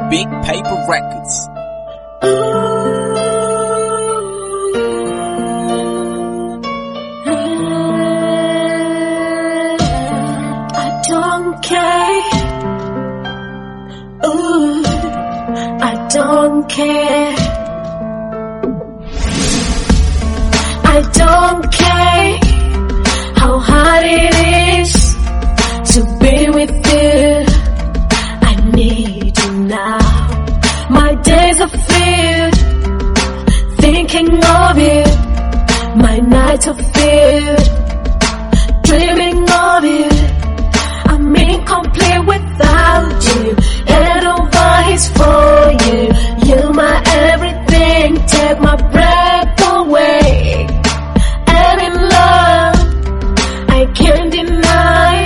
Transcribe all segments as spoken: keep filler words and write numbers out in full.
Big Paper Records. I don't care. Ooh, I don't care. I don't care how hard it is to be with you. I need you now. My days are filled thinking of you. My nights are filled dreaming of you. I'm incomplete without you. Head over heels for you. You're my everything. Take my breath away. And in love, I can't deny.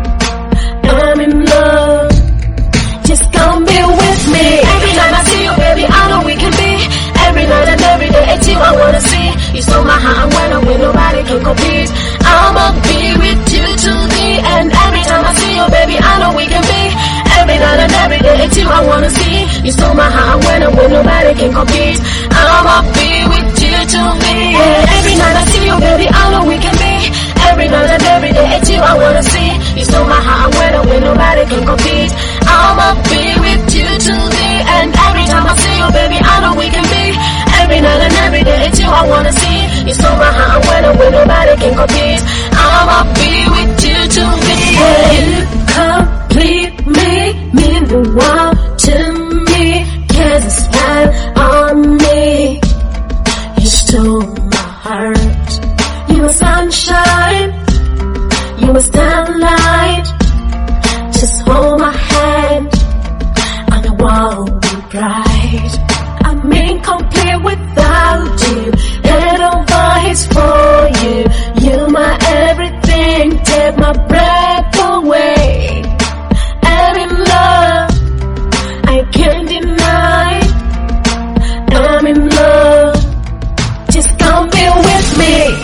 I'm in love. Just come be with me. Every time I see you, baby, I know we can be. Every night and every day, it's you I wanna see. You stole my heart and when I'm with nobody can compete. I'ma be with you to the end. Every time I see you, baby, I know we can be. Every night and every day, it's you I wanna see. You stole my heart and when I'm with nobody can compete. I'ma be with you to the end. Every night I see you, baby, I know we can be. Every night and every day, it's you I wanna see. You stole my heart and when I'm with nobody can compete. I'ma be with you to the end. Every time I see you, baby, I know we can be. Every night and every day, it's you I wanna see. You stole my heart and when I'm with nobody can compete. I'ma be with you to the end. You complete me, mean the world to me. Cause a smile on me. You stole my heart. You were sunshine. You were starlight. Just hold my hand and the world will be bright. I'm incomplete without you. Head over heels for you. You're my everything. Take my breath away. I'm in love. I can't deny. I'm in love. Just come be with me.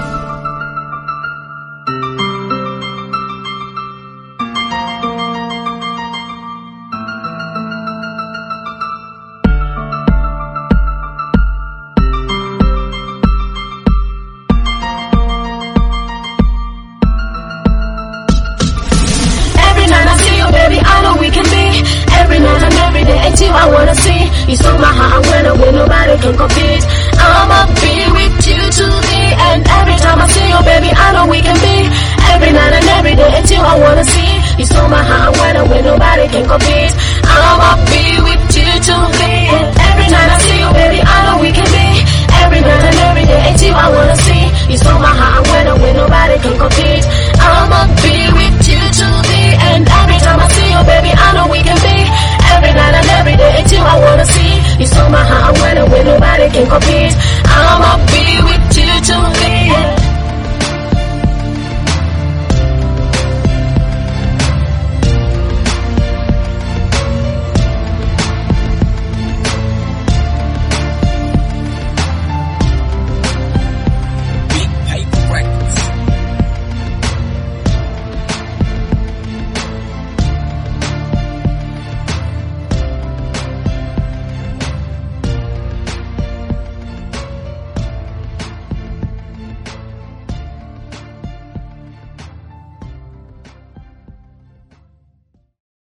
Baby, I know we can be. Every night and every day, it's you I wanna see. You stole my heart and when I'm with nobody can compete. I'ma be with you to the end. Every time I see you, baby, I know we can be. Every night and every day, it's you I wanna see. You stole my heart and when I'm with nobody can compete. I'ma be with you to the end. Every night I see you, baby, I know we can be. Every night and every day, it's you I wanna see. You stole my heart and when I'm with nobody can compete. I'ma be with you to the end. Every time I see you, baby, I know we can be. Every night and every day, it's you I wanna see. You stole my heart and when I'm with nobody can compete.